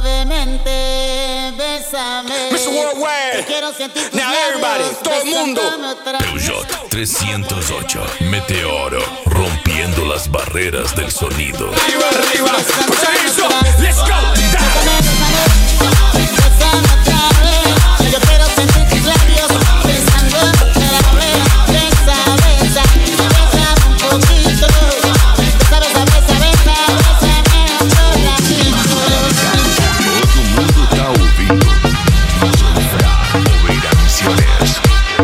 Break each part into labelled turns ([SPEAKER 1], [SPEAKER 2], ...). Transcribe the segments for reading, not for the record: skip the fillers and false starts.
[SPEAKER 1] Suavemente, bésame.
[SPEAKER 2] Mr. Worldwide.
[SPEAKER 1] Quiero sentir tus
[SPEAKER 2] Now everybody,
[SPEAKER 1] labios
[SPEAKER 2] todo el mundo.
[SPEAKER 1] besándome otra vez.
[SPEAKER 3] Peugeot 308 Meteoro, rompiendo las barreras del sonido.
[SPEAKER 2] Arriba, arriba. Put your hands up. Let's go.
[SPEAKER 1] Bésame otra vez. Yo quiero sentir tus labios besándome otra vez. Besa, besa, besa un poquito. Besa, besa, besa, besa, bésame otra vez.
[SPEAKER 3] Todo mundo tá ouvindo. Ouvir a Misiones.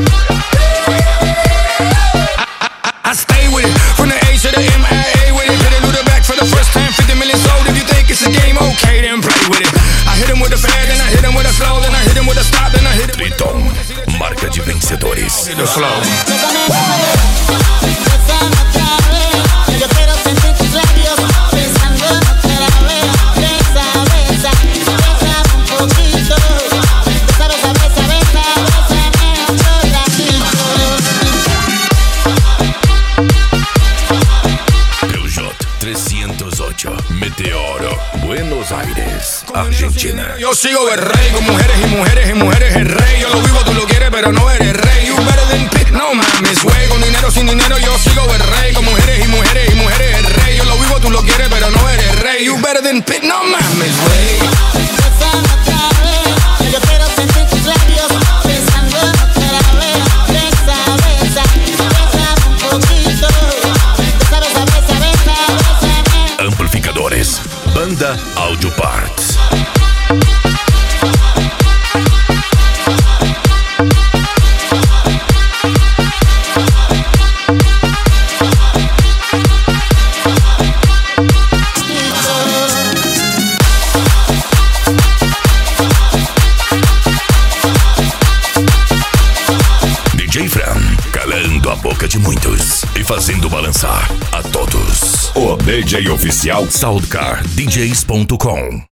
[SPEAKER 2] I stay with it from the A to the MIA with it. Hit it through the back for the first time. 50 million sold. If you think it's a game, okay, then play with it. I hit him with a fast, then I hit him with a slow, then I hit him with a stop, then I hit him with
[SPEAKER 3] Triton, marca de vencedores.
[SPEAKER 2] the slow.
[SPEAKER 1] Bésame otra vez. Yo quiero sentir tus labios besándome otra vez. Besa, besa, besa un poquito. Besa, besa, besa, besa, bésame otra vez.
[SPEAKER 3] Peugeot 308 Meteoro, Buenos Aires, Argentina.
[SPEAKER 2] Yo sigo el rey con mujeres y mujeres y mujeres el rey. Yo lo vivo, tú lo quieres, pero no eres rey. You better than Pitt, no mames, güey. Con dinero, sin dinero, yo sigo el rey. Con mujeres y mujeres y mujeres el rey. Yo lo vivo, tú lo quieres, pero no eres rey. You better than Pitt, no mames, güey.
[SPEAKER 1] Bésame otra vez. Yo quiero sentir tus labios besándome otra vez. Besa, besa, besa un poquito. Besa, besa, besa, besa, bésame.
[SPEAKER 3] Amplificadores, Banda Audio Parts. DJ Fran, calando a boca de muitos e fazendo balançar a todos. O DJ oficial SoundCardDJs.com.